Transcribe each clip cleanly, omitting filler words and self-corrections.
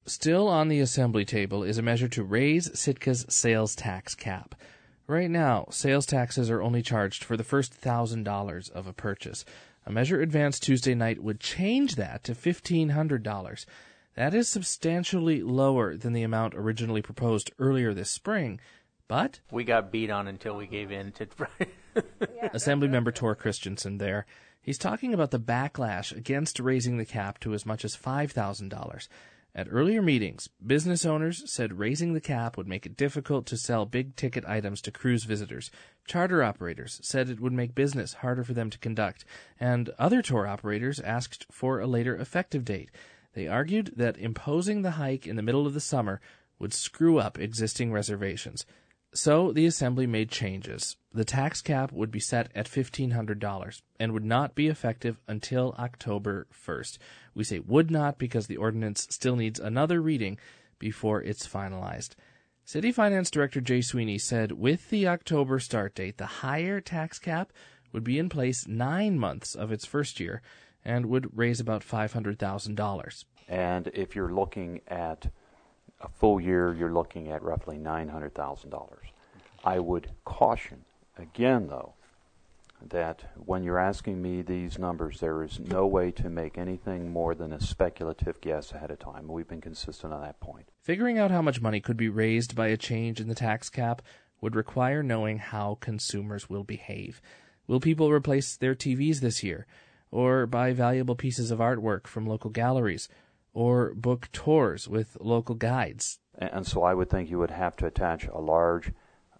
Still on the Assembly table is a measure to raise Sitka's sales tax cap. Right now, sales taxes are only charged for the first $1,000 of a purchase. A measure advanced Tuesday night would change that to $1,500. That is substantially lower than the amount originally proposed earlier this spring, but we got beat on until we gave in to Assemblymember Tor Christensen there. He's talking about the backlash against raising the cap to as much as $5,000. At earlier meetings, business owners said raising the cap would make it difficult to sell big-ticket items to cruise visitors. Charter operators said it would make business harder for them to conduct, and other tour operators asked for a later effective date. They argued that imposing the hike in the middle of the summer would screw up existing reservations. So the Assembly made changes. The tax cap would be set at $1,500 and would not be effective until October 1st. We say would not because the ordinance still needs another reading before it's finalized. City Finance Director Jay Sweeney said with the October start date, the higher tax cap would be in place 9 months of its first year and would raise about $500,000. And if you're looking at a full year, you're looking at roughly $900,000. I would caution, again though, that when you're asking me these numbers, there is no way to make anything more than a speculative guess ahead of time. We've been consistent on that point. Figuring out how much money could be raised by a change in the tax cap would require knowing how consumers will behave. Will people replace their TVs this year? Or buy valuable pieces of artwork from local galleries? Or book tours with local guides? And so I would think you would have to attach a large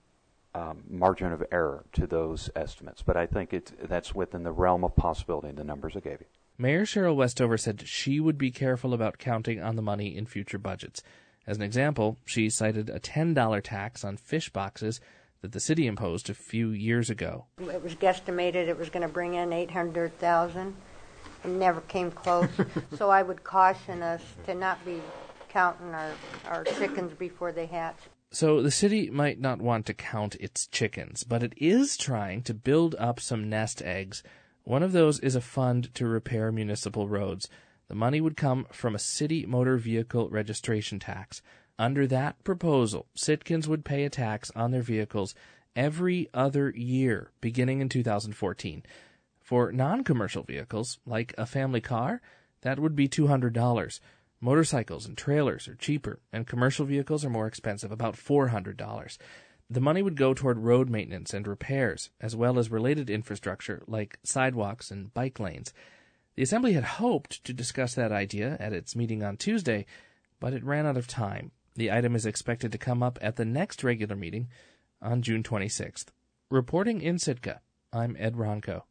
margin of error to those estimates. But I think that's within the realm of possibility in the numbers I gave you. Mayor Cheryl Westover said she would be careful about counting on the money in future budgets. As an example, she cited a $10 tax on fish boxes that the city imposed a few years ago. It was guesstimated it was going to bring in $800,000. It never came close. So I would caution us to not be counting our chickens before they hatch. So the city might not want to count its chickens, but it is trying to build up some nest eggs. One of those is a fund to repair municipal roads. The money would come from a city motor vehicle registration tax. Under that proposal, Sitkans would pay a tax on their vehicles every other year, beginning in 2014. For non-commercial vehicles, like a family car, that would be $200. Motorcycles and trailers are cheaper, and commercial vehicles are more expensive, about $400. The money would go toward road maintenance and repairs, as well as related infrastructure like sidewalks and bike lanes. The Assembly had hoped to discuss that idea at its meeting on Tuesday, but it ran out of time. The item is expected to come up at the next regular meeting on June 26th. Reporting in Sitka, I'm Ed Ronco.